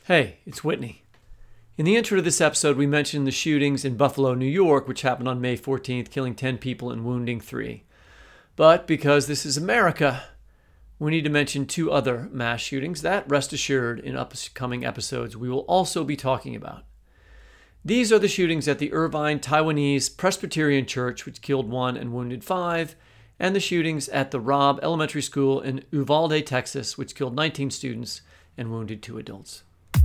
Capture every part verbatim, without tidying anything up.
Hey, it's Whitney. In the intro to this episode, we mentioned the shootings in Buffalo, New York, which happened on May fourteenth, killing ten people and wounding three. But because this is America, we need to mention two other mass shootings that, rest assured, in upcoming episodes we will also be talking about. These are the shootings at the Irvine Taiwanese Presbyterian Church, which killed one and wounded five, and the shootings at the Robb Elementary School in Uvalde, Texas, which killed nineteen students and wounded two adults.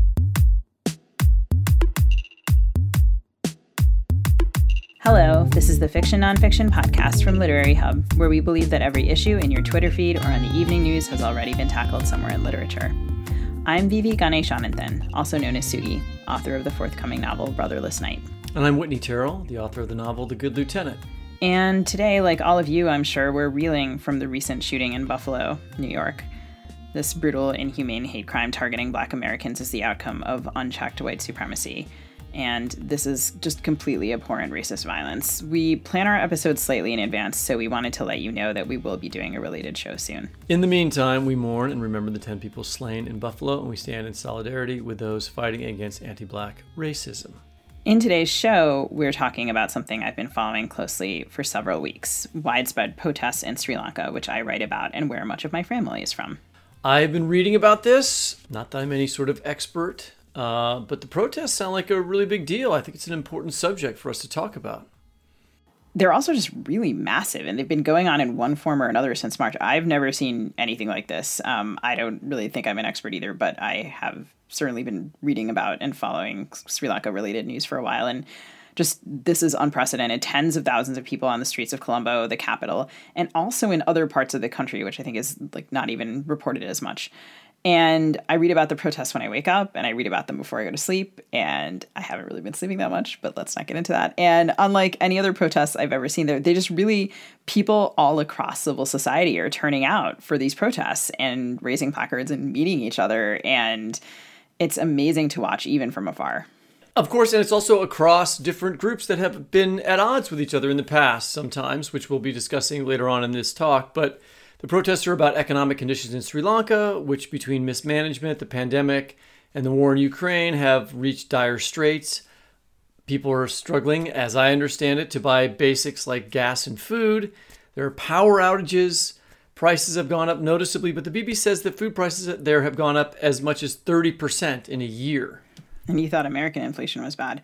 Hello, this is the Fiction Nonfiction podcast from Literary Hub, where we believe that every issue in your Twitter feed or on the evening news has already been tackled somewhere in literature. I'm Vivi Ganeshananthan, also known as Sudi, author of the forthcoming novel Brotherless Night. And I'm Whitney Terrell, the author of the novel The Good Lieutenant. And today, like all of you, I'm sure, we're reeling from the recent shooting in Buffalo, New York. This brutal, inhumane hate crime targeting Black Americans is the outcome of unchecked white supremacy. And this is just completely abhorrent racist violence. We plan our episodes slightly in advance, so we wanted to let you know that we will be doing a related show soon. In the meantime, we mourn and remember the ten people slain in Buffalo, and we stand in solidarity with those fighting against anti-Black racism. In today's show, we're talking about something I've been following closely for several weeks, widespread protests in Sri Lanka, which I write about and where much of my family is from. I've been reading about this, not that I'm any sort of expert, Uh, but the protests sound like a really big deal. I think it's an important subject for us to talk about. They're also just really massive, and they've been going on in one form or another since March. I've never seen anything like this. Um, I don't really think I'm an expert either, but I have certainly been reading about and following Sri Lanka-related news for a while, and just this is unprecedented. Tens of thousands of people on the streets of Colombo, the capital, and also in other parts of the country, which I think is like not even reported as much. And I read about the protests when I wake up, and I read about them before I go to sleep, and I haven't really been sleeping that much, but let's not get into that. And unlike any other protests I've ever seen, there, they just really, people all across civil society are turning out for these protests and raising placards and meeting each other, and it's amazing to watch even from afar. Of course, and it's also across different groups that have been at odds with each other in the past sometimes, which we'll be discussing later on in this talk, but the protests are about economic conditions in Sri Lanka, which between mismanagement, the pandemic, and the war in Ukraine have reached dire straits. People are struggling, as I understand it, to buy basics like gas and food. There are power outages. Prices have gone up noticeably, but the B B says that food prices there have gone up as much as thirty percent in a year. And you thought American inflation was bad.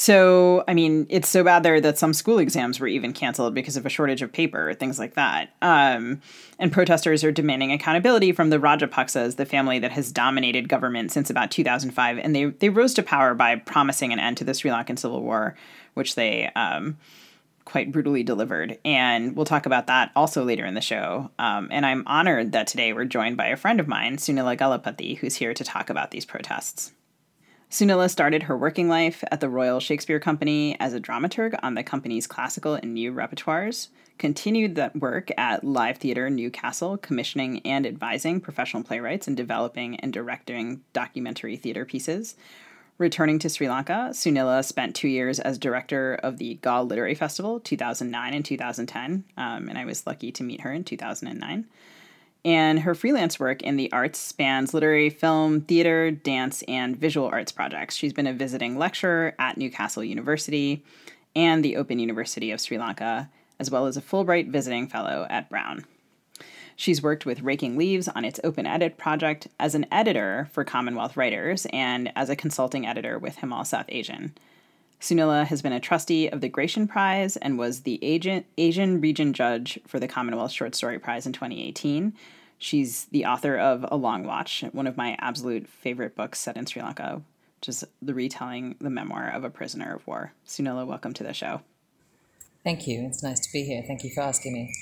So, I mean, it's so bad there that some school exams were even canceled because of a shortage of paper, things like that. Um, and protesters are demanding accountability from the Rajapaksas, the family that has dominated government since about two thousand five. And they, they rose to power by promising an end to the Sri Lankan Civil War, which they um, quite brutally delivered. And we'll talk about that also later in the show. Um, and I'm honored that today we're joined by a friend of mine, Sunila Gulapathy, who's here to talk about these protests. Sunila started her working life at the Royal Shakespeare Company as a dramaturg on the company's classical and new repertoires, continued that work at Live Theatre Newcastle, commissioning and advising professional playwrights in developing and directing documentary theatre pieces. Returning to Sri Lanka, Sunila spent two years as director of the Galle Literary Festival, two thousand nine and two thousand ten, um, and I was lucky to meet her in two thousand nine. And her freelance work in the arts spans literary, film, theater, dance, and visual arts projects. She's been a visiting lecturer at Newcastle University and the Open University of Sri Lanka, as well as a Fulbright visiting fellow at Brown. She's worked with Raking Leaves on its Open Edit project as an editor for Commonwealth Writers and as a consulting editor with Himal South Asian. Sunila has been a trustee of the Gratian Prize and was the Asian Region Judge for the Commonwealth Short Story Prize in twenty eighteen. She's the author of A Long Watch, one of my absolute favorite books set in Sri Lanka, which is the retelling, the memoir of a prisoner of war. Sunila, welcome to the show. Thank you. It's nice to be here. Thank you for asking me.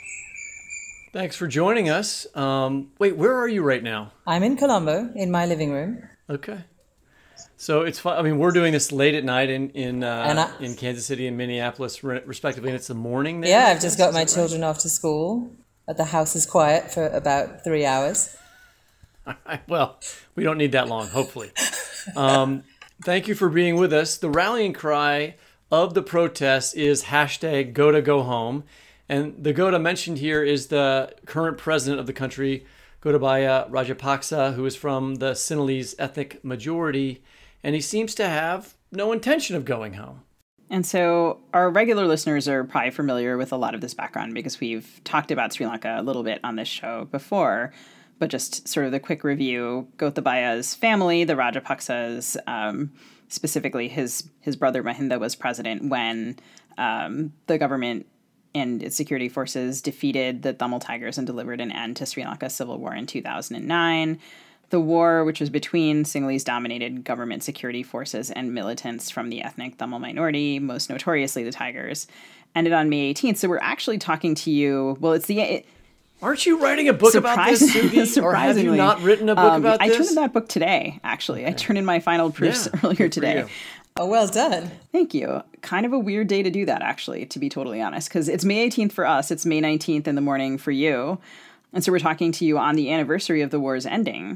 Thanks for joining us. Um, wait, where are you right now? I'm in Colombo, in my living room. Okay. So it's fun. I mean, we're doing this late at night in in uh, I, in Kansas City and Minneapolis, respectively, and it's the morning there. Yeah, I've just got my children right? off to school. The house is quiet for about three hours. Well, we don't need that long, hopefully. Um, thank you for being with us. The rallying cry of the protests is hashtag Gota Go Home, and the Gota mentioned here is the current president of the country, Gotabaya Rajapaksa, who is from the Sinhalese ethnic majority, and he seems to have no intention of going home. And so our regular listeners are probably familiar with a lot of this background because we've talked about Sri Lanka a little bit on this show before. But just sort of the quick review, Gotabaya's family, the Rajapaksas, um, specifically his his brother Mahinda was president when um, the government and its security forces defeated the Tamil Tigers and delivered an end to Sri Lanka's civil war in two thousand nine. The war, which was between Sinhalese-dominated government security forces and militants from the ethnic Tamil minority, most notoriously the Tigers, ended on May eighteenth. So we're actually talking to you. Well, it's the. It, Aren't you writing a book about this, Sugi? Or have you not written a book um, about I this? I turned in that book today, actually. Okay. I turned in my final proofs yeah, earlier today. Oh, well done. Thank you. Kind of a weird day to do that, actually, to be totally honest, because it's May eighteenth for us. It's May nineteenth in the morning for you. And so we're talking to you on the anniversary of the war's ending.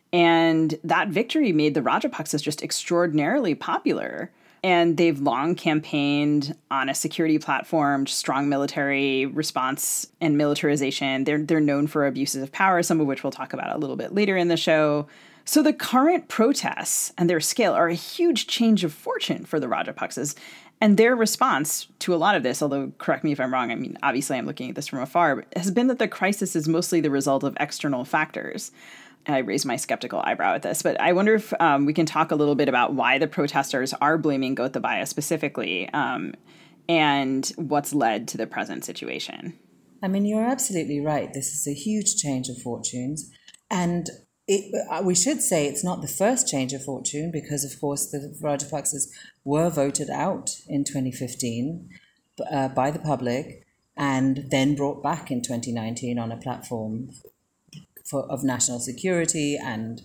And that victory made the Rajapaksas just extraordinarily popular. And they've long campaigned on a security platform, strong military response and militarization. They're they're known for abuses of power, some of which we'll talk about a little bit later in the show. So the current protests and their scale are a huge change of fortune for the Rajapaksas. And their response to a lot of this, although correct me if I'm wrong, I mean, obviously I'm looking at this from afar, has been that the crisis is mostly the result of external factors. I raise my skeptical eyebrow at this, but I wonder if um, we can talk a little bit about why the protesters are blaming Gotabaya specifically um, and what's led to the present situation. I mean, you're absolutely right. This is a huge change of fortunes. And it, we should say it's not the first change of fortune because, of course, the Rajapaksas were voted out in twenty fifteen uh, by the public and then brought back in twenty nineteen on a platform For, of national security and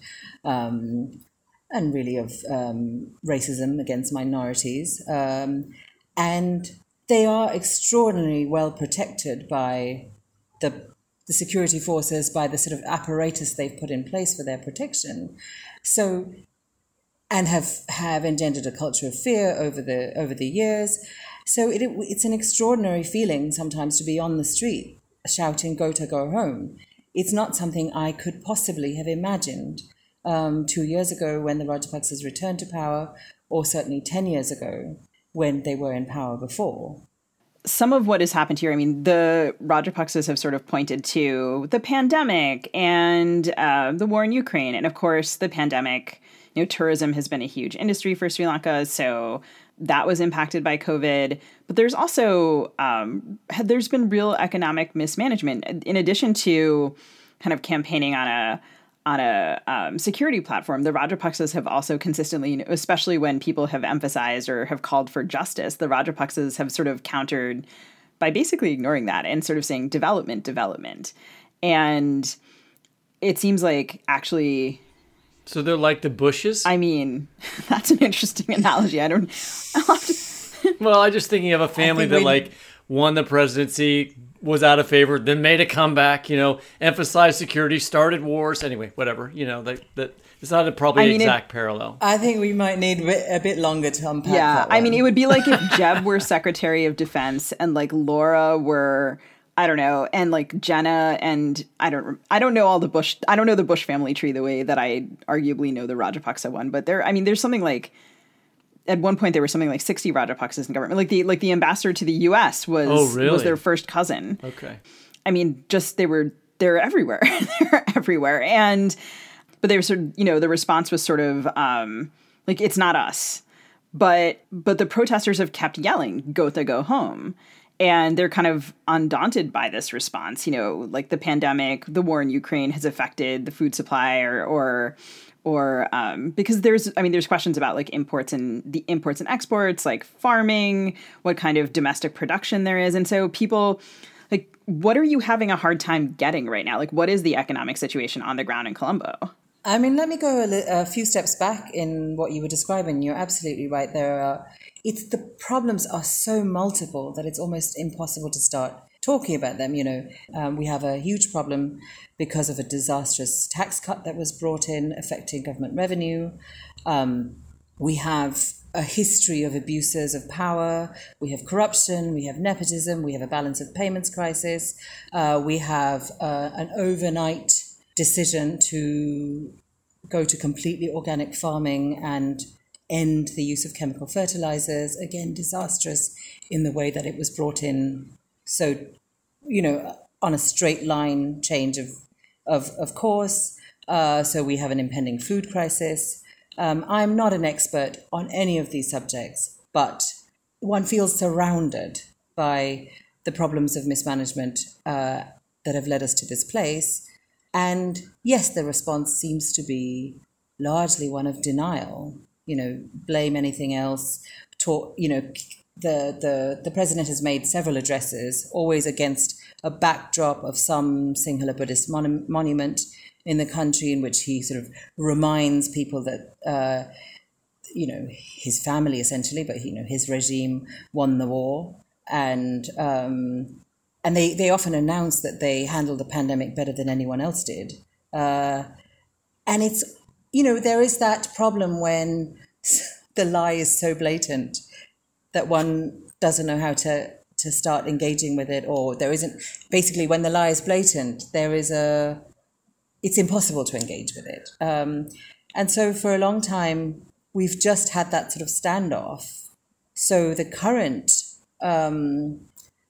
um, and really of um, racism against minorities. Um, and they are extraordinarily well protected by the, the security forces, by the sort of apparatus they've put in place for their protection. So, and have, have engendered a culture of fear over the over the years. So it, it's an extraordinary feeling sometimes to be on the street shouting, "Go to go home." It's not something I could possibly have imagined um, two years ago when the Rajapaksas returned to power, or certainly ten years ago when they were in power before. Some of what has happened here, I mean, the Rajapaksas have sort of pointed to the pandemic and uh, the war in Ukraine. And of course, the pandemic, you know, tourism has been a huge industry for Sri Lanka. So that was impacted by COVID. But there's also, um, there's been real economic mismanagement in addition to kind of campaigning on a on a um, security platform. The Rajapaksas have also consistently, especially when people have emphasized or have called for justice, the Rajapaksas have sort of countered by basically ignoring that and sort of saying development, development. And it seems like actually... So they're like the Bushes? I mean, that's an interesting analogy. I don't... I'll have to... Well, I'm just thinking of a family that, like, won the presidency, was out of favor, then made a comeback, you know, emphasized security, started wars. Anyway, whatever, you know, that that it's not a probably I mean, exact it, parallel. I think we might need a bit longer to unpack yeah, that one. I mean, it would be like if Jeb were Secretary of Defense and, like, Laura were... I don't know, and like Jenna and I don't, I don't know all the Bush, I don't know the Bush family tree the way that I arguably know the Rajapaksa one, but there, I mean, there's something like, at one point there were something like sixty Rajapaksas in government, like the, like the ambassador to the U S was, oh, really? was their first cousin. Okay. I mean, just, they were, they're everywhere, they're everywhere. And, but they were sort of, you know, the response was sort of um, like, it's not us, but, but the protesters have kept yelling, Gotha, go home. And they're kind of undaunted by this response. You know, like the pandemic, the war in Ukraine has affected the food supply or, or, or um, because there's, I mean, there's questions about like imports and the imports and exports, like farming, what kind of domestic production there is. And so people, like, what are you having a hard time getting right now? Like, what is the economic situation on the ground in Colombo? I mean, let me go a, li- a few steps back in what you were describing. You're absolutely right. There are, it's the problems are so multiple that it's almost impossible to start talking about them. You know, um, we have a huge problem because of a disastrous tax cut that was brought in affecting government revenue. Um, we have a history of abuses of power. We have corruption. We have nepotism. We have a balance of payments crisis. Uh, we have uh, an overnight decision to go to completely organic farming and end the use of chemical fertilizers, again, disastrous in the way that it was brought in. So, you know, on a straight line change of, of, of course. Uh, so we have an impending food crisis. Um, I'm not an expert on any of these subjects, but one feels surrounded by the problems of mismanagement uh, that have led us to this place. And yes, the response seems to be largely one of denial. You know, blame anything else. Talk, you know, the, the, the president has made several addresses, always against a backdrop of some Sinhala Buddhist mon- monument in the country, in which he sort of reminds people that, uh, you know, his family essentially, but, you know, his regime won the war. And um, and they, they often announce that they handled the pandemic better than anyone else did. Uh, and it's, you know, there is that problem when the lie is so blatant that one doesn't know how to, to start engaging with it, or there isn't, basically when the lie is blatant, there is a, it's impossible to engage with it. Um, and so for a long time, we've just had that sort of standoff. So the current um,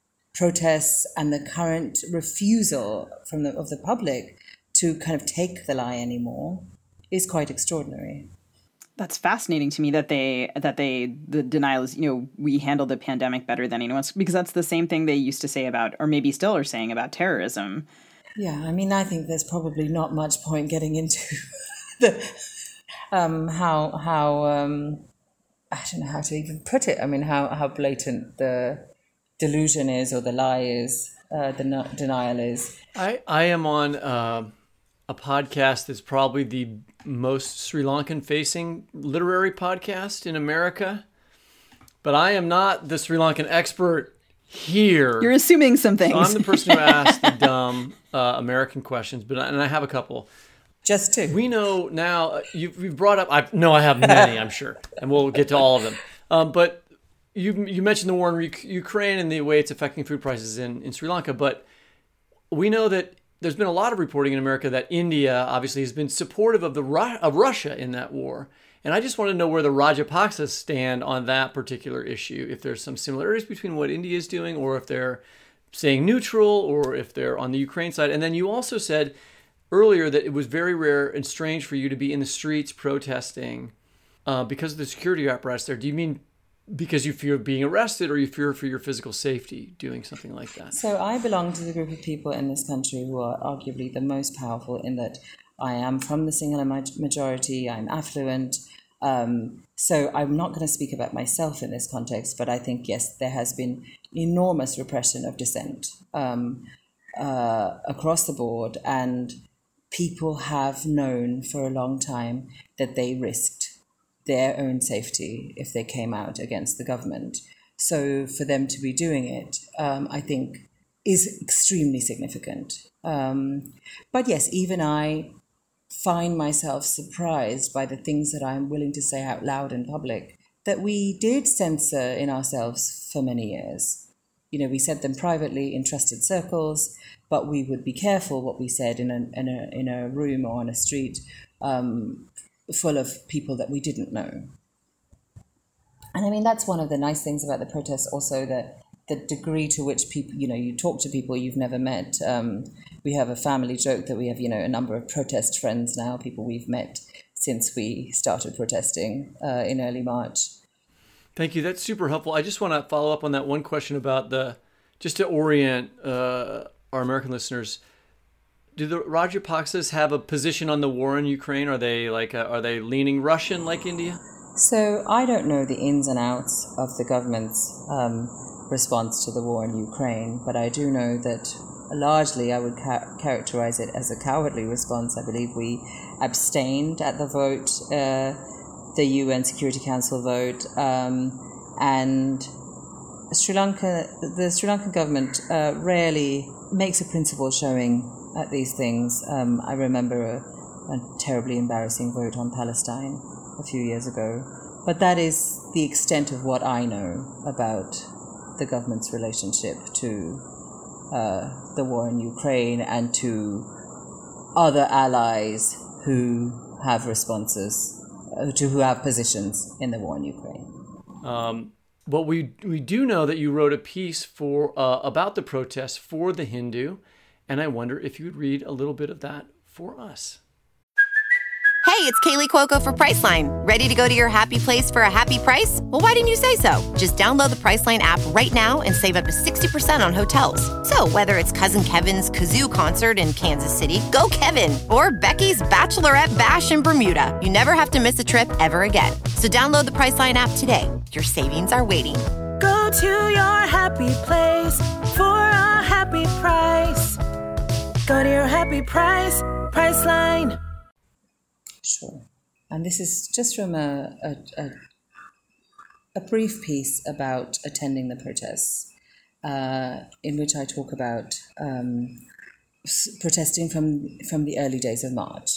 protests and the current refusal from the, of the public to kind of take the lie anymore is quite extraordinary. That's fascinating to me that they that they the denial is, you know, we handled the pandemic better than anyone else, because that's the same thing they used to say about, or maybe still are saying about, terrorism. Yeah, I mean, I think there's probably not much point getting into the um, how how um, I don't know how to even put it. I mean, how how blatant the delusion is, or the lie is, uh, the no- denial is. I I am on uh, a podcast that's probably the most Sri Lankan facing literary podcast in America, but I am not the Sri Lankan expert here. You're assuming some things. So I'm the person who asked the dumb uh, American questions, but and I have a couple. Just two. We know now. You've, you've brought up. I no, I have many. I'm sure, and we'll get to all of them. Um, but you you mentioned the war in Ukraine and the way it's affecting food prices in, in Sri Lanka. But we know that there's been a lot of reporting in America that India obviously has been supportive of the of Russia in that war. And I just want to know where the Rajapaksas stand on that particular issue, if there's some similarities between what India is doing, or if they're staying neutral, or if they're on the Ukraine side. And then you also said earlier that it was very rare and strange for you to be in the streets protesting uh, because of the security apparatus there. Do you mean because you fear being arrested, or you fear for your physical safety doing something like that? So I belong to the group of people in this country who are arguably the most powerful, in that I am from the Sinhala majority, I'm affluent. Um, so I'm not going to speak about myself in this context, but I think, yes, there has been enormous repression of dissent um, uh, across the board, and people have known for a long time that they risked their own safety if they came out against the government. So for them to be doing it, um, I think, is extremely significant. Um, but yes, even I find myself surprised by the things that I'm willing to say out loud in public that we did censor in ourselves for many years. You know, we said them privately in trusted circles, but we would be careful what we said in a in a in a room or on a street um, full of people that we didn't know. And I mean, that's one of the nice things about the protests also, that the degree to which people, you know, you talk to people you've never met. Um, we have a family joke that we have, you know, a number of protest friends now, people we've met since we started protesting uh, in early March. Thank you. That's super helpful. I just want to follow up on that one question about the, just to orient uh, our American listeners. Do the Rajapaksas have a position on the war in Ukraine? Are they like, a, are they leaning Russian like India? So I don't know the ins and outs of the government's um, response to the war in Ukraine, but I do know that largely I would ca- characterize it as a cowardly response. I believe we abstained at the vote, uh, the U N Security Council vote, um, and Sri Lanka, the Sri Lankan government uh, rarely makes a principled showing at these things. Um, I remember a, a terribly embarrassing vote on Palestine a few years ago, but that is the extent of what I know about the government's relationship to uh, the war in Ukraine and to other allies who have responses, uh, to who have positions in the war in Ukraine. Um, but we we do know that you wrote a piece for uh, about the protests for The Hindu, and I wonder if you would read a little bit of that for us. Hey, it's Kaylee Cuoco for Priceline. Ready to go to your happy place for a happy price? Well, why didn't you say so? Just download the Priceline app right now and save up to sixty percent on hotels. So whether it's Cousin Kevin's Kazoo Concert in Kansas City, go Kevin, or Becky's Bachelorette Bash in Bermuda, you never have to miss a trip ever again. So download the Priceline app today. Your savings are waiting. Go to your happy place for a happy price. Go to your happy price, Priceline. Sure. And this is just from a, a, a, a brief piece about attending the protests, uh, in which I talk about um, protesting from, from the early days of March.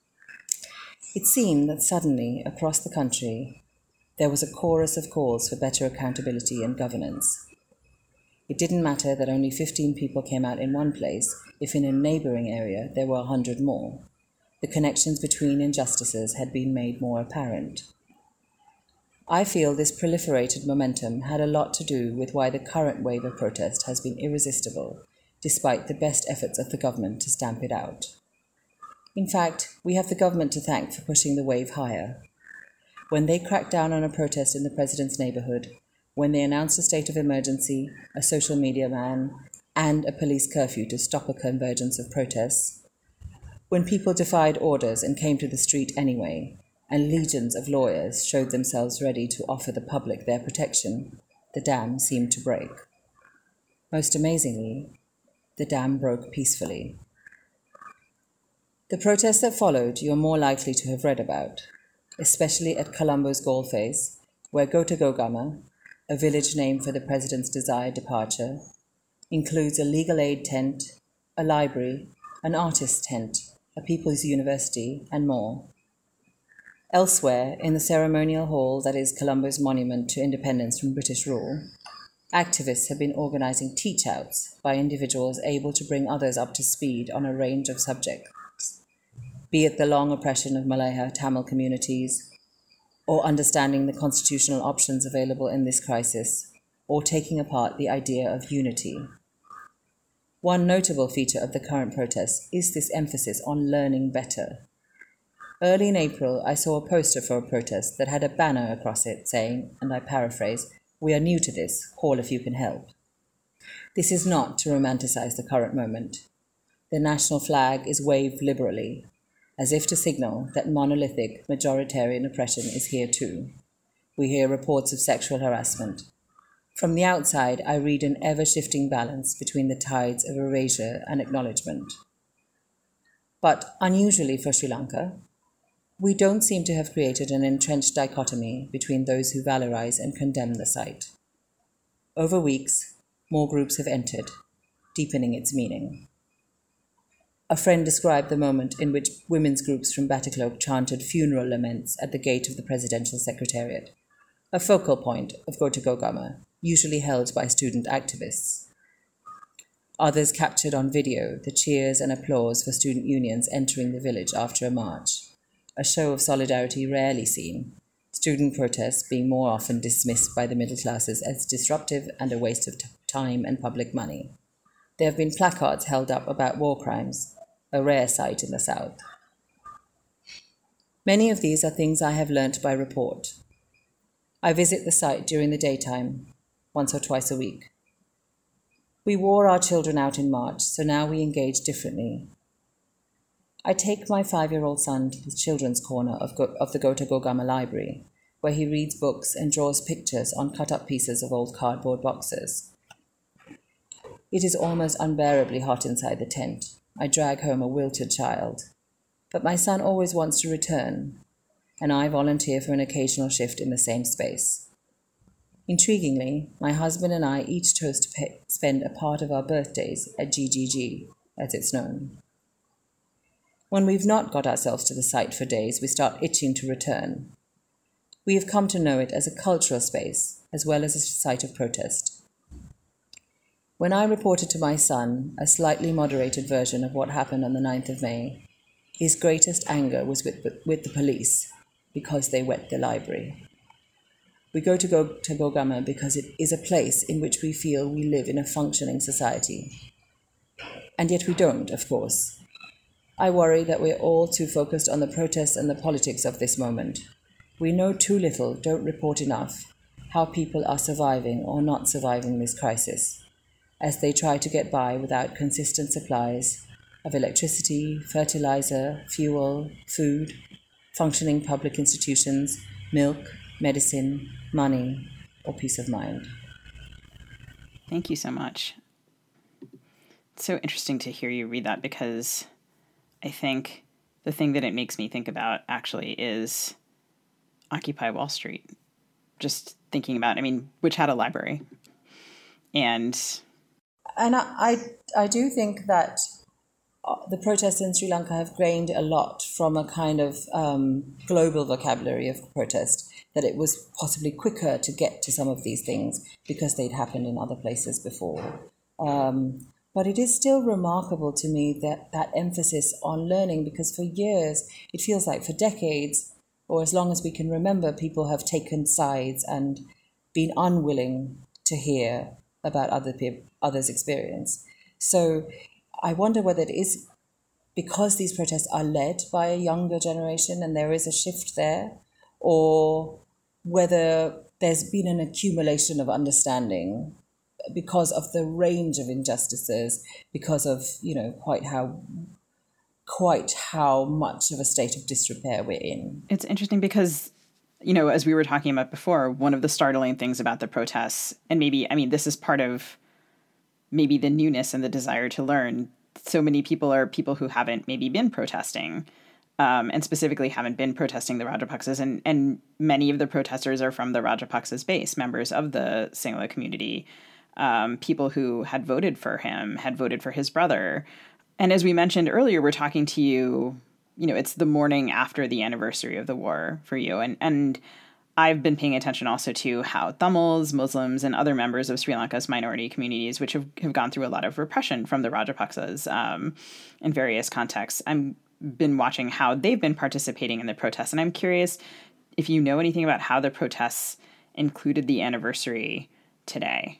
It seemed that suddenly, across the country, there was a chorus of calls for better accountability and governance. It didn't matter that only fifteen people came out in one place if in a neighbouring area there were one hundred more. The connections between injustices had been made more apparent. I feel this proliferated momentum had a lot to do with why the current wave of protest has been irresistible, despite the best efforts of the government to stamp it out. In fact, we have the government to thank for pushing the wave higher. When they cracked down on a protest in the president's neighbourhood, when they announced a state of emergency, a social media ban, and a police curfew to stop a convergence of protests, when people defied orders and came to the street anyway, and legions of lawyers showed themselves ready to offer the public their protection, the dam seemed to break. Most amazingly, the dam broke peacefully. The protests that followed you're more likely to have read about, especially at Colombo's Gaulface, where Gota Gogama, a village named for the president's desired departure, includes a legal aid tent, a library, an artist's tent, a people's university, and more. Elsewhere, in the ceremonial hall that is Colombo's monument to independence from British rule, activists have been organising teach-outs by individuals able to bring others up to speed on a range of subjects, be it the long oppression of Malaya Tamil communities, or understanding the constitutional options available in this crisis, or taking apart the idea of unity. One notable feature of the current protests is this emphasis on learning better. Early in April, I saw a poster for a protest that had a banner across it saying, and I paraphrase, "We are new to this, call if you can help." This is not to romanticize the current moment. The national flag is waved liberally, as if to signal that monolithic majoritarian oppression is here too. We hear reports of sexual harassment. From the outside, I read an ever-shifting balance between the tides of erasure and acknowledgement. But unusually for Sri Lanka, we don't seem to have created an entrenched dichotomy between those who valorize and condemn the site. Over weeks, more groups have entered, deepening its meaning. A friend described the moment in which women's groups from Batticalope chanted funeral laments at the gate of the presidential secretariat, a focal point of Gota Gogama, usually held by student activists. Others captured on video the cheers and applause for student unions entering the village after a march, a show of solidarity rarely seen, student protests being more often dismissed by the middle classes as disruptive and a waste of t- time and public money. There have been placards held up about war crimes, a rare sight in the South. Many of these are things I have learnt by report. I visit the site during the daytime, once or twice a week. We wore our children out in March, so now we engage differently. I take my five-year-old son to the children's corner of, Go- of the Gota Gogama library, where he reads books and draws pictures on cut-up pieces of old cardboard boxes. It is almost unbearably hot inside the tent. I drag home a wilted child. But my son always wants to return, and I volunteer for an occasional shift in the same space. Intriguingly, my husband and I each chose to pay, spend a part of our birthdays at G G G, as it's known. When we've not got ourselves to the site for days, we start itching to return. We have come to know it as a cultural space, as well as a site of protest. When I reported to my son a slightly moderated version of what happened on the ninth of May, his greatest anger was with, with the police because they wet the library. We go to, go to Gogama because it is a place in which we feel we live in a functioning society. And yet we don't, of course. I worry that we're all too focused on the protests and the politics of this moment. We know too little, don't report enough, how people are surviving or not surviving this crisis, as they try to get by without consistent supplies of electricity, fertilizer, fuel, food, functioning public institutions, milk, medicine, money, or peace of mind. Thank you so much. It's so interesting to hear you read that, because I think the thing that it makes me think about actually is Occupy Wall Street. Just thinking about, I mean, which had a library. And and I, I, I do think that the protests in Sri Lanka have gained a lot from a kind of um, global vocabulary of protest, that it was possibly quicker to get to some of these things because they'd happened in other places before. Um, but it is still remarkable to me that that emphasis on learning, because for years, it feels like for decades, or as long as we can remember, people have taken sides and been unwilling to hear about other people, others' experience. So I wonder whether it is because these protests are led by a younger generation and there is a shift there, or whether there's been an accumulation of understanding because of the range of injustices, because of, you know, quite how quite how much of a state of disrepair we're in. It's interesting because, you know, as we were talking about before, one of the startling things about the protests, and maybe, I mean, this is part of maybe the newness and the desire to learn. So many people are people who haven't maybe been protesting, um, and specifically haven't been protesting the Rajapaksas. And, and many of the protesters are from the Rajapaksas base, members of the Sinhala community, um, people who had voted for him, had voted for his brother. And as we mentioned earlier, we're talking to you, you know, it's the morning after the anniversary of the war for you. And, and I've been paying attention also to how Tamils, Muslims, and other members of Sri Lanka's minority communities, which have, have gone through a lot of repression from the Rajapaksas um, in various contexts, I've been watching how they've been participating in the protests. And I'm curious if you know anything about how the protests included the anniversary today.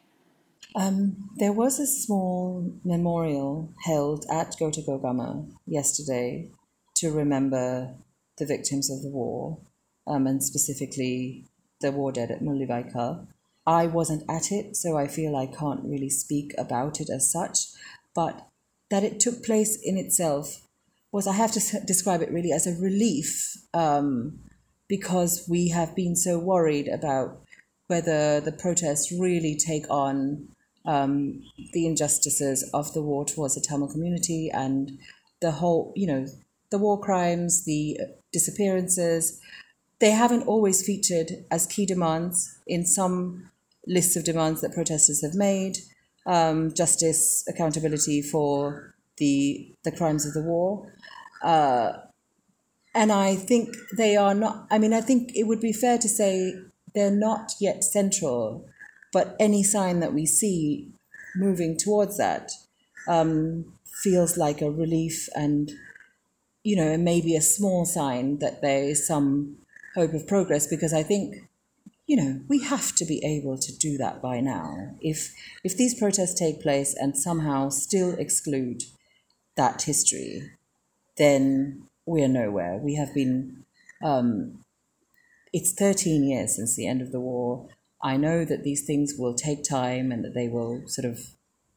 Um, there was a small memorial held at Kota Gogama yesterday to remember the victims of the war, um, and specifically the war dead at Mullivaikkal. I wasn't at it, so I feel I can't really speak about it as such, but that it took place in itself was, I have to describe it really as a relief, um, because we have been so worried about whether the protests really take on um, the injustices of the war towards the Tamil community and the whole, you know, the war crimes, the disappearances. They haven't always featured as key demands in some lists of demands that protesters have made. Um, justice, accountability for the the crimes of the war. Uh, and I think they are not, I mean, I think it would be fair to say they're not yet central, but any sign that we see moving towards that um, feels like a relief and, you know, maybe a small sign that there is some hope of progress, because I think, you know, we have to be able to do that by now. If if these protests take place and somehow still exclude that history, then we're nowhere. We have been, um, it's thirteen years since the end of the war. I know that these things will take time and that they will sort of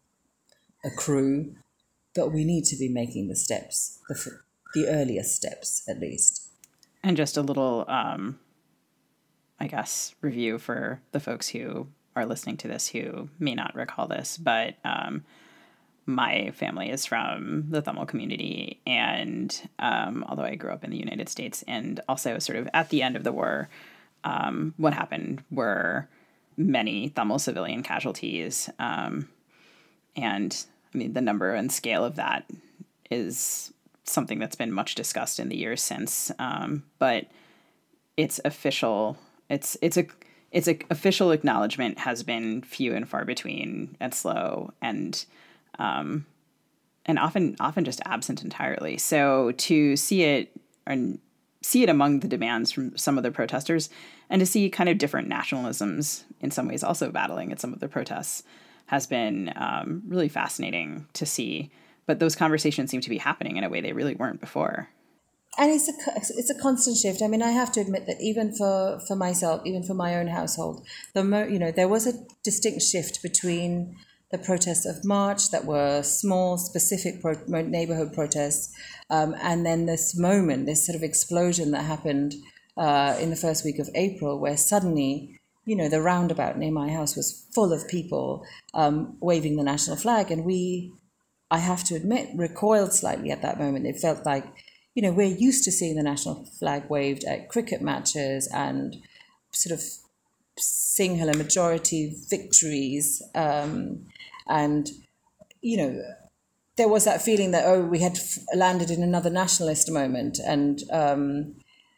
accrue, but we need to be making the steps, the, the earliest steps at least. And just a little, um, I guess, review for the folks who are listening to this who may not recall this, but um, my family is from the Tamil community, and um, although I grew up in the United States, and also sort of at the end of the war, um, what happened were many Tamil civilian casualties, um, and I mean the number and scale of that is something that's been much discussed in the years since, um, but it's official. It's it's a it's a official acknowledgement has been few and far between and slow, and um, and often often just absent entirely. So to see it and see it among the demands from some of the protesters, and to see kind of different nationalisms in some ways also battling at some of the protests has been um, really fascinating to see. But those conversations seem to be happening in a way they really weren't before. And it's a it's a constant shift. I mean, I have to admit that even for, for myself, even for my own household, the mo- you know there was a distinct shift between the protests of March that were small, specific pro- neighborhood protests, um, and then this moment, this sort of explosion that happened uh, in the first week of April, where suddenly, you know, the roundabout near my house was full of people um, waving the national flag, and we, I have to admit, recoiled slightly at that moment. It felt like, you know, we're used to seeing the national flag waved at cricket matches and sort of singular majority victories. Um, and, you know, there was that feeling that, oh, we had f- landed in another nationalist moment. And um,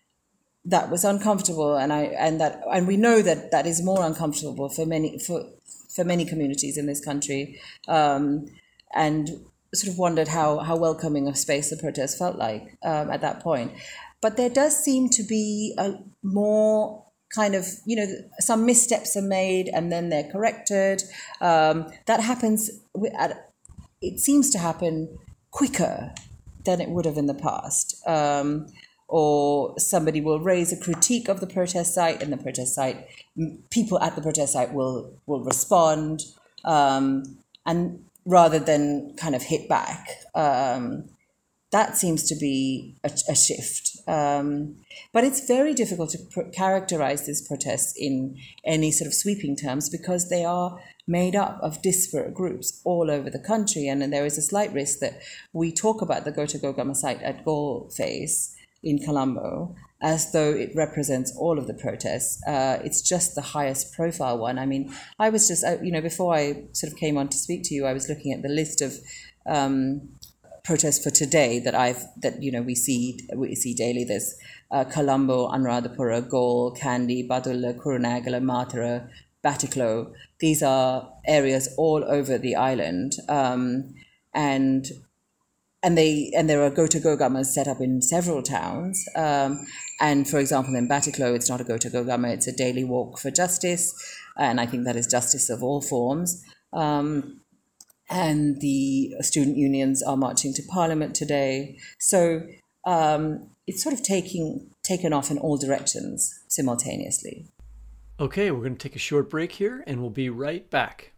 that was uncomfortable. And I and that and we know that that is more uncomfortable for many for, for many communities in this country. Um, and sort of wondered how, how welcoming of space the protest felt like um, at that point. But there does seem to be a more kind of, you know, some missteps are made and then they're corrected. Um, that happens, at, it seems to happen quicker than it would have in the past. Um, or somebody will raise a critique of the protest site, and the protest site, people at the protest site will, will respond. Um, and rather than kind of hit back. Um, that seems to be a, a shift. Um, but it's very difficult to pr- characterize these protests in any sort of sweeping terms because they are made up of disparate groups all over the country. And, and there is a slight risk that we talk about the Goto Gogama site at Galle-Face in Colombo as though it represents all of the protests. Uh, it's just the highest profile one. I mean, I was just, you know, before I sort of came on to speak to you, I was looking at the list of um, protests for today that I've, that, you know, we see we see daily. There's uh, Colombo, Anuradhapura, Galle, Kandy, Badulla, Kurunegala, Matara, Batticaloa. These are areas all over the island. Um, and And they and there are Goto Gogamas set up in several towns. Um, and for example, in Batticaloa, it's not a Goto Gogama, it's a daily walk for justice. And I think that is justice of all forms. Um, and the student unions are marching to Parliament today. So um, it's sort of taking taken off in all directions simultaneously. Okay, we're going to take a short break here, and we'll be right back.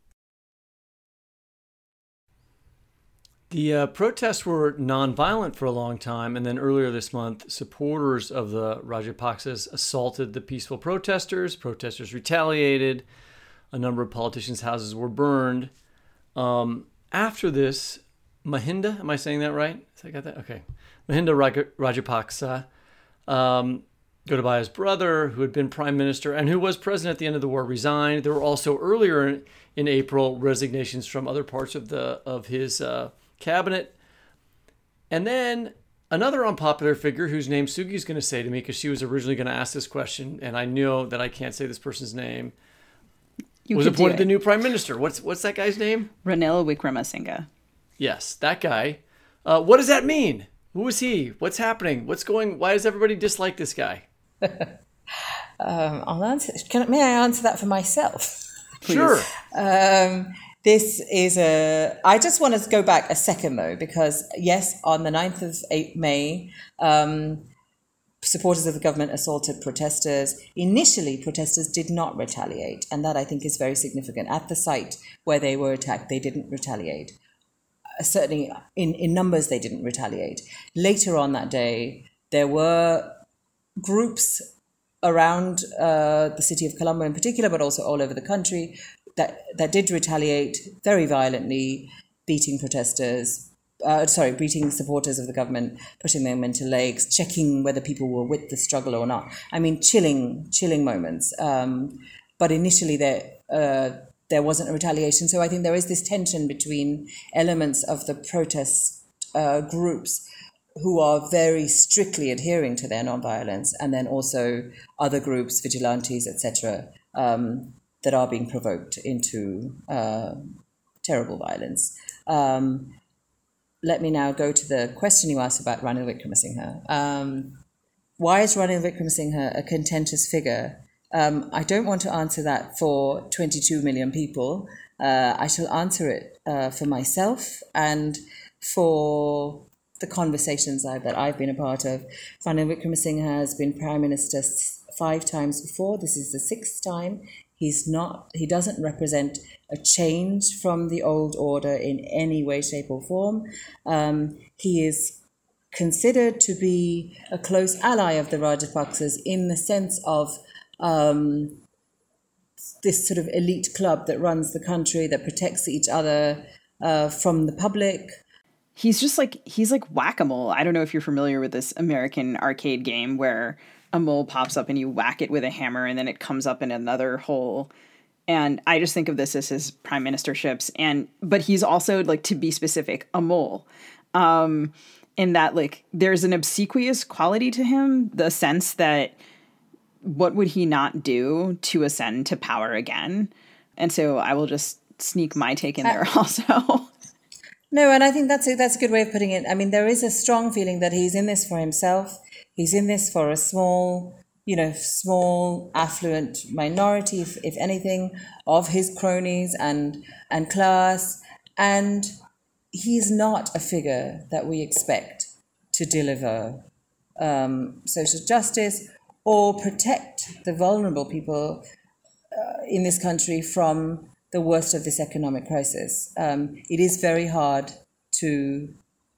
The uh, protests were nonviolent for a long time, and then earlier this month, supporters of the Rajapaksas assaulted the peaceful protesters. Protesters retaliated. A number of politicians' houses were burned. Um, after this, Mahinda, am I saying that right? Has I got that? Okay. Mahinda Rajapaksa, um, Gotabaya's brother, who had been prime minister and who was president at the end of the war, resigned. There were also earlier in, in April resignations from other parts of the of his uh, cabinet. And then another unpopular figure whose name Sugi's going to say to me, because she was originally going to ask this question, and I know that I can't say this person's name, you was appointed the new prime minister. What's what's that guy's name? Ranil Wickremesinghe. Yes, that guy. Uh, what does that mean? Who is he? What's happening? What's going? Why does everybody dislike this guy? um, I'll answer. Can, may I answer that for myself? Please? Sure. Um, This is a, I just want to go back a second though, because yes, on the ninth of May, um, supporters of the government assaulted protesters. Initially, protesters did not retaliate, and that I think is very significant. At the site where they were attacked, they didn't retaliate. Uh, certainly in, in numbers, they didn't retaliate. Later on that day, there were groups around uh, the city of Colombo in particular, but also all over the country, that that did retaliate very violently, beating protesters, uh, sorry, beating supporters of the government, putting them into lakes, checking whether people were with the struggle or not. I mean, chilling, chilling moments. Um, but initially there uh, there wasn't a retaliation. So I think there is this tension between elements of the protest uh, groups who are very strictly adhering to their nonviolence, and then also other groups, vigilantes, et cetera, um, that are being provoked into uh, terrible violence. Um, let me now go to the question you asked about Ranil Wickremesinghe. Um, why is Ranil Wickremesinghe a contentious figure? Um, I don't want to answer that for twenty-two million people. Uh, I shall answer it uh, for myself and for the conversations I, that I've been a part of. Ranil Wickremesinghe has been Prime Minister five times before. This is the sixth time. He's not, he doesn't represent a change from the old order in any way, shape or form. Um, he is considered to be a close ally of the Rajapaksas in the sense of um, this sort of elite club that runs the country, that protects each other uh, from the public. He's just like, he's like whack-a-mole. I don't know if you're familiar with this American arcade game where a mole pops up and you whack it with a hammer and then it comes up in another hole. And I just think of this as his prime ministerships. And, but he's also, like, to be specific, a mole. Um, in that, like, there's an obsequious quality to him, the sense that what would he not do to ascend to power again? And so I will just sneak my take in there also. No, and I think that's a, that's a good way of putting it. I mean, there is a strong feeling that he's in this for himself. He's in this for a small, you know, small, affluent minority, if, if anything, of his cronies and and class. And he's not a figure that we expect to deliver um, social justice or protect the vulnerable people uh, in this country from the worst of this economic crisis. Um, it is very hard to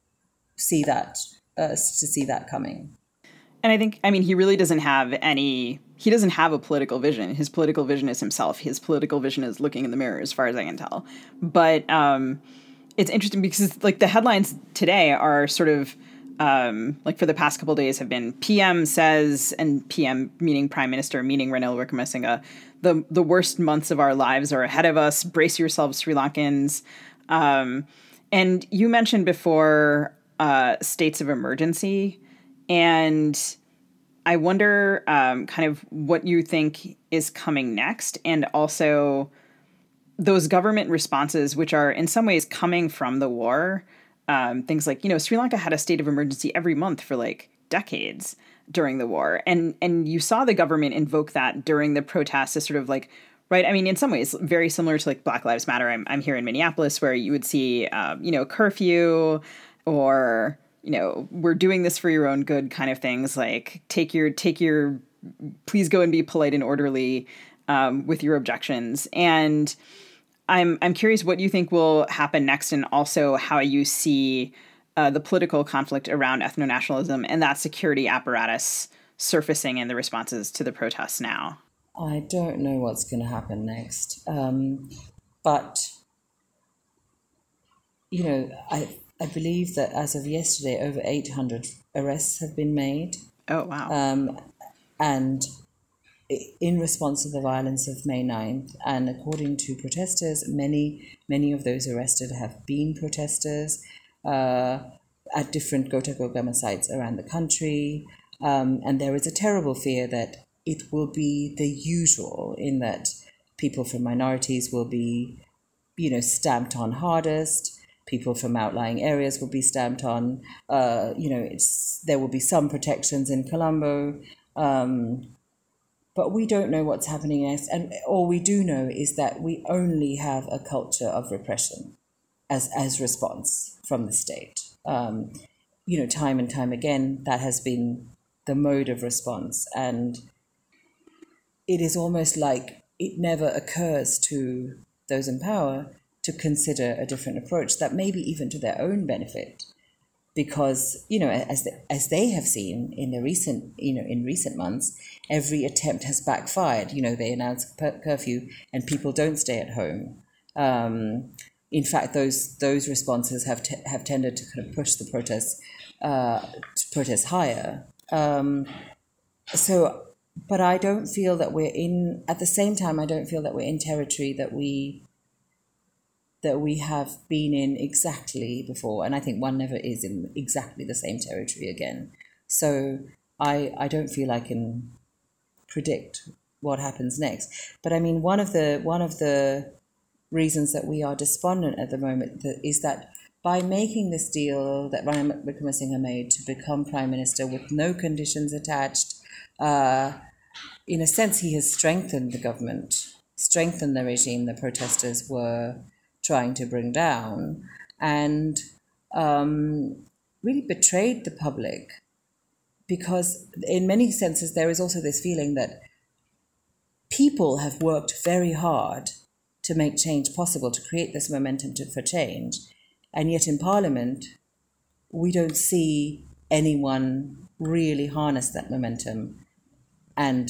see that, uh, to see that coming. And I think, I mean, he really doesn't have any, he doesn't have a political vision. His political vision is himself. His political vision is looking in the mirror, as far as I can tell. But um, it's interesting because, like, the headlines today are sort of, um, like, for the past couple of days have been P M says, and P M meaning Prime Minister, meaning Ranil Wickremesinghe, the, the worst months of our lives are ahead of us. Brace yourselves, Sri Lankans. Um, and you mentioned before uh, states of emergency. And I wonder um, kind of what you think is coming next, and also those government responses, which are in some ways coming from the war. Um, things like, you know, Sri Lanka had a state of emergency every month for like decades during the war. And and you saw the government invoke that during the protests as sort of like, right, I mean, in some ways, very similar to like Black Lives Matter. I'm, I'm here in Minneapolis where you would see, um, you know, curfew or, you know, we're doing this for your own good kind of things, like take your, take your, please go and be polite and orderly um, with your objections. And I'm I'm curious what you think will happen next, and also how you see uh, the political conflict around ethno-nationalism and that security apparatus surfacing in the responses to the protests now. I don't know what's going to happen next. Um, but, you know, I... I believe that as of yesterday, over eight hundred arrests have been made. Oh, wow. Um, and in response to the violence of May ninth, and according to protesters, many, many of those arrested have been protesters uh, at different Gota Gogama sites around the country. Um, and there is a terrible fear that it will be the usual, in that people from minorities will be, you know, stamped on hardest. People from outlying areas will be stamped on. Uh, you know, it's, there will be some protections in Colombo, um, but we don't know what's happening next. And all we do know is that we only have a culture of repression as as response from the state. Um, you know, time and time again, that has been the mode of response, and it is almost like it never occurs to those in power to consider a different approach, that maybe even to their own benefit, because, you know, as the, as they have seen in the recent, you know, in recent months, every attempt has backfired. You know, they announce per- curfew and people don't stay at home. Um, in fact, those those responses have t- have tended to kind of push the protests uh, to protests higher. Um, so, but I don't feel that we're in. At the same time, I don't feel that we're in territory that we. that we have been in exactly before. And I think one never is in exactly the same territory again. So I I don't feel I can predict what happens next. But I mean, one of the one of the reasons that we are despondent at the moment is that by making this deal that Ranil Wickremesinghe made to become prime minister with no conditions attached, uh, in a sense, he has strengthened the government, strengthened the regime the protesters were trying to bring down, and um, really betrayed the public, because in many senses there is also this feeling that people have worked very hard to make change possible, to create this momentum to, for change, and yet in Parliament we don't see anyone really harness that momentum and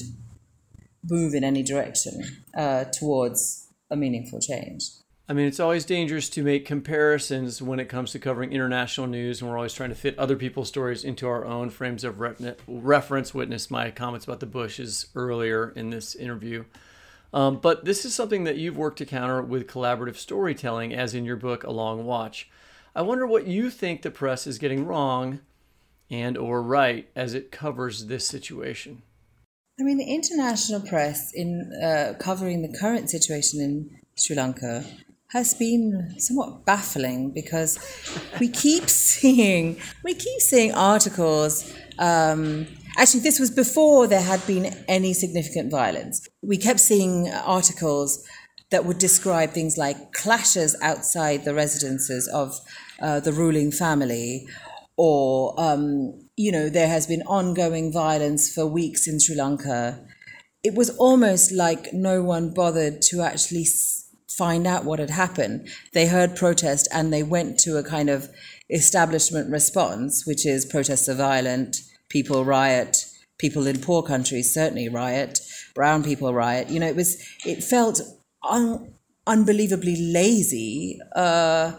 move in any direction uh, towards a meaningful change. I mean, it's always dangerous to make comparisons when it comes to covering international news, and we're always trying to fit other people's stories into our own frames of re- reference. Witness my comments about the Bushes earlier in this interview. Um, but this is something that you've worked to counter with collaborative storytelling, as in your book, A Long Watch. I wonder what you think the press is getting wrong and or right as it covers this situation. I mean, the international press in uh, covering the current situation in Sri Lanka has been somewhat baffling, because we keep seeing we keep seeing articles. Um, actually, this was before there had been any significant violence. We kept seeing articles that would describe things like clashes outside the residences of uh, the ruling family, or um, you know, there has been ongoing violence for weeks in Sri Lanka. It was almost like no one bothered to actually find out what had happened. They heard protest and they went to a kind of establishment response, which is protests are violent, people riot, people in poor countries certainly riot, brown people riot. You know, it was, it felt un- unbelievably lazy, uh,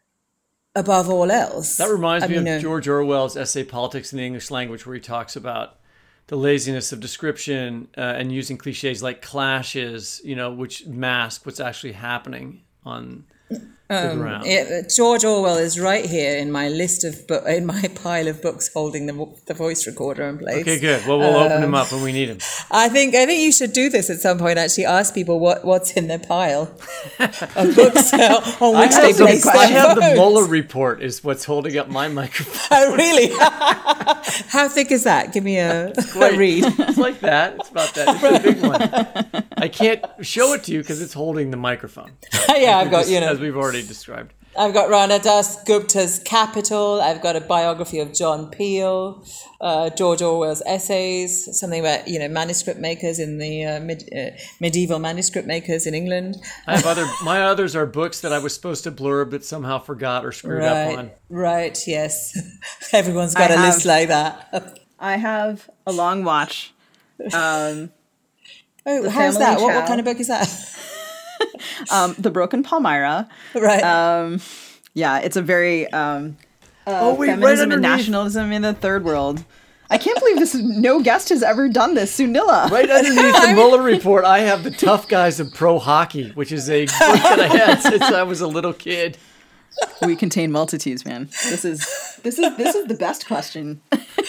above all else. That reminds I me mean, of uh, George Orwell's essay Politics in the English Language, where he talks about the laziness of description uh, and using cliches like clashes, you know, which mask what's actually happening on the um, ground. It, George Orwell is right here in my list of bo- in my pile of books holding the, the voice recorder in place. Okay, good. Well, we'll um, open him up when we need him. I think I think you should do this at some point. Actually, ask people what, what's in their pile of books uh, on which they place their I have votes. the Mueller report is what's holding up my microphone. Oh, really? How thick is that? Give me a, a read. It's like that. It's about that. It's a big one. I can't show it to you because it's holding the microphone. Yeah, I've got, you know. As we've already described. I've got Rana Das Gupta's Capital. I've got a biography of John Peel, uh, George Orwell's essays, something about, you know, manuscript makers in the uh, mid, uh, medieval manuscript makers in England. I have other, my others are books that I was supposed to blurb but somehow forgot or screwed right, up on. Right, yes. Everyone's got I a have, list like that. I have A Long Watch. Um, oh, how's Family that? What, what Chow. kind of book is that? um, The Broken Palmyra. Right. Um, yeah, it's a very um, uh, Oh, wait, right feminism and underneath. nationalism in the third world. I can't believe this. No guest has ever done this. Sunila. Right underneath the Mueller report, I have The Tough Guys of Pro Hockey, which is a book that I had since I was a little kid. We contain multitudes, man. This is this is this is the best question.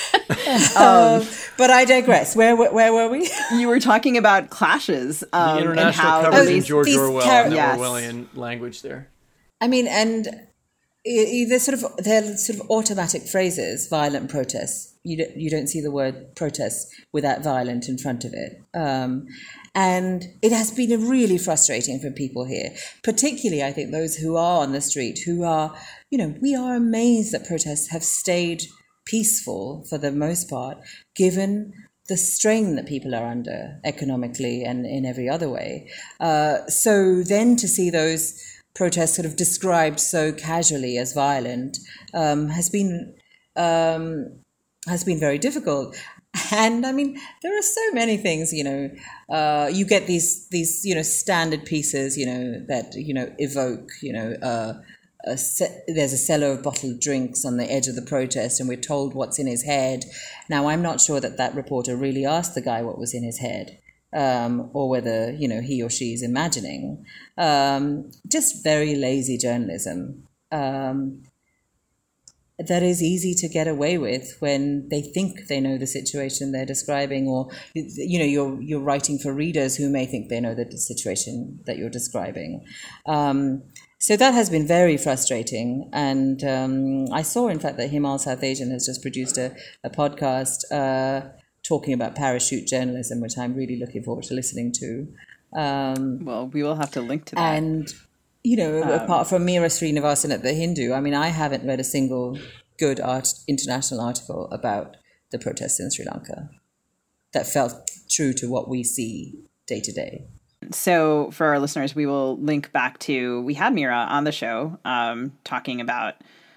um, but I digress. Where where, where were we? you were talking about clashes um, The and international how coverage in these- George these Orwell, char- the Yes. Orwellian language there. I mean, and i- they're sort of they're sort of automatic phrases. Violent protests. You don't, you don't see the word protest without violent in front of it. Um, and it has been really frustrating for people here, particularly I think those who are on the street, who are, you know, we are amazed that protests have stayed peaceful for the most part, given the strain that people are under economically and in every other way. Uh, so then to see those protests sort of described so casually as violent um, has been um, has been very difficult. And I mean, there are so many things, you know, uh, you get these, these, you know, standard pieces, you know, that, you know, evoke, you know, uh, a se- there's a cellar of bottled drinks on the edge of the protest and we're told what's in his head. Now, I'm not sure that that reporter really asked the guy what was in his head, um, or whether, you know, he or she is imagining. Um, just very lazy journalism. Um, that is easy to get away with when they think they know the situation they're describing, or, you know, you're you're writing for readers who may think they know the situation that you're describing. Um, so that has been very frustrating. And um, I saw, in fact, that Himal South Asian has just produced a, a podcast uh, talking about parachute journalism, which I'm really looking forward to listening to. Um, well, we will have to link to that. And you know, um, apart from Meera Srinivasan at The Hindu, I mean, I haven't read a single good art, international article about the protests in Sri Lanka that felt true to what we see day to day. So for our listeners, we will link back to, we had Meera on the show um, talking about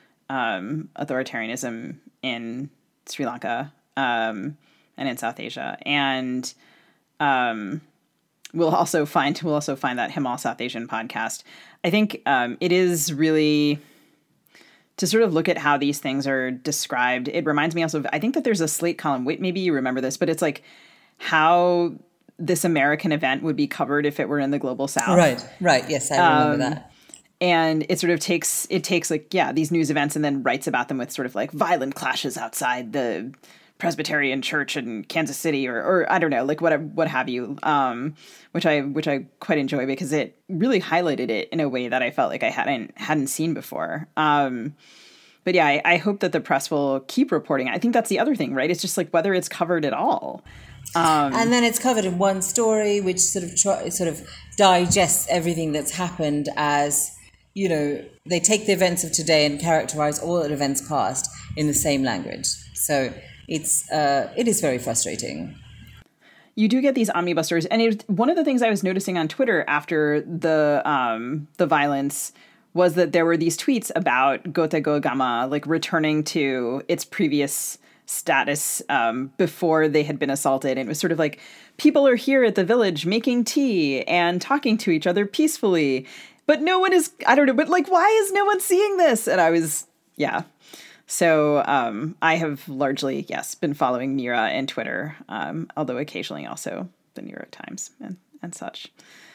um, authoritarianism in Sri Lanka um, and in South Asia. And um, we'll also find, we'll also find that Himal South Asian podcast. I think um, it is really, to sort of look at how these things are described, it reminds me also of, I think that there's a Slate column, wait, maybe you remember this, but it's like how this American event would be covered if it were in the global South. Right, right, yes, I remember um, that. And it sort of takes, it takes like, yeah, these news events and then writes about them with sort of like violent clashes outside the Presbyterian Church in Kansas City, or, or I don't know, like what, what have you, um, which I, which I quite enjoy because it really highlighted it in a way that I felt like I hadn't, hadn't seen before. Um, but yeah, I, I hope that the press will keep reporting. I think that's the other thing, right? It's just like whether it's covered at all. Um, and then it's covered in one story, which sort of try, sort of digests everything that's happened as, you know, they take the events of today and characterize all the events past in the same language. So It's uh, it is very frustrating. You do get these omnibus stories, and it, one of the things I was noticing on Twitter after the um, the violence was that there were these tweets about Gota Gogama like returning to its previous status um, before they had been assaulted, and it was sort of like people are here at the village making tea and talking to each other peacefully, but no one is. I don't know, but like, why is no one seeing this? And I was, yeah. So um, I have largely, yes, been following Meera and Twitter, um, although occasionally also the New York Times and, and such.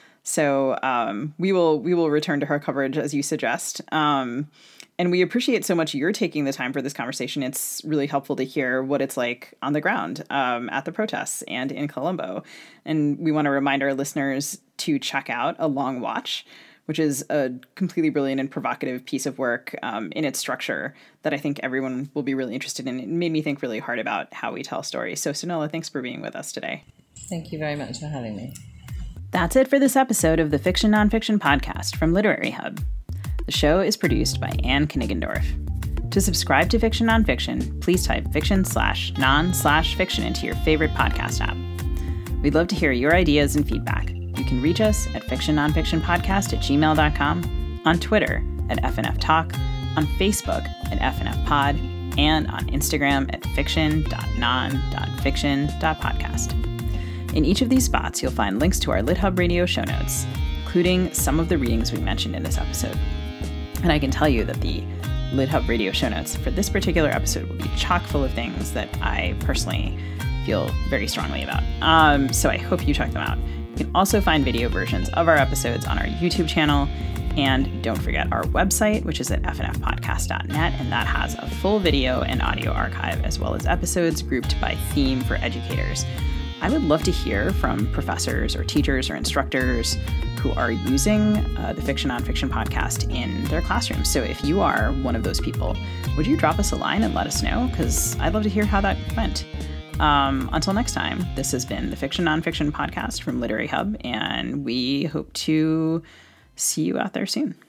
So um, we will we will return to her coverage as you suggest. Um, and we appreciate so much you're taking the time for this conversation. It's really helpful to hear what it's like on the ground um, at the protests and in Colombo. And we want to remind our listeners to check out A Long Watch, which is a completely brilliant and provocative piece of work um, in its structure that I think everyone will be really interested in. It made me think really hard about how we tell stories. So Sunila, thanks for being with us today. Thank you very much for having me. That's it for this episode of the Fiction Nonfiction Podcast from Literary Hub. The show is produced by Anne Kniggendorf. To subscribe to Fiction Nonfiction, please type fiction slash non slash fiction into your favorite podcast app. We'd love to hear your ideas and feedback. You can reach us at fiction nonfiction podcast at gmail dot com, on Twitter at F N F Talk, on Facebook at F N F Pod, and on Instagram at fiction dot non dot fiction dot podcast. In each of these spots, you'll find links to our LitHub Radio show notes, including some of the readings we mentioned in this episode. And I can tell you that the LitHub Radio show notes for this particular episode will be chock full of things that I personally feel very strongly about. Um, so I hope you check them out. You can also find video versions of our episodes on our YouTube channel. And don't forget our website, which is at f n f podcast dot net, and that has a full video and audio archive, as well as episodes grouped by theme for educators. I would love to hear from professors or teachers or instructors who are using uh, the Fiction Nonfiction podcast in their classrooms. So if you are one of those people, would you drop us a line and let us know? Because I'd love to hear how that went. Um, until next time, this has been the Fiction Nonfiction Podcast from Literary Hub, and we hope to see you out there soon.